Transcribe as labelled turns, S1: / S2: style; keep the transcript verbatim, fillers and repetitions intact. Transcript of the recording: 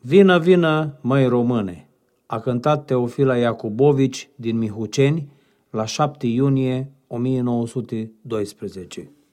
S1: Vină, vină, măi române, a cântat Teofila Iacubovici din Mihuceni la șapte iunie o mie nouă sute doisprezece.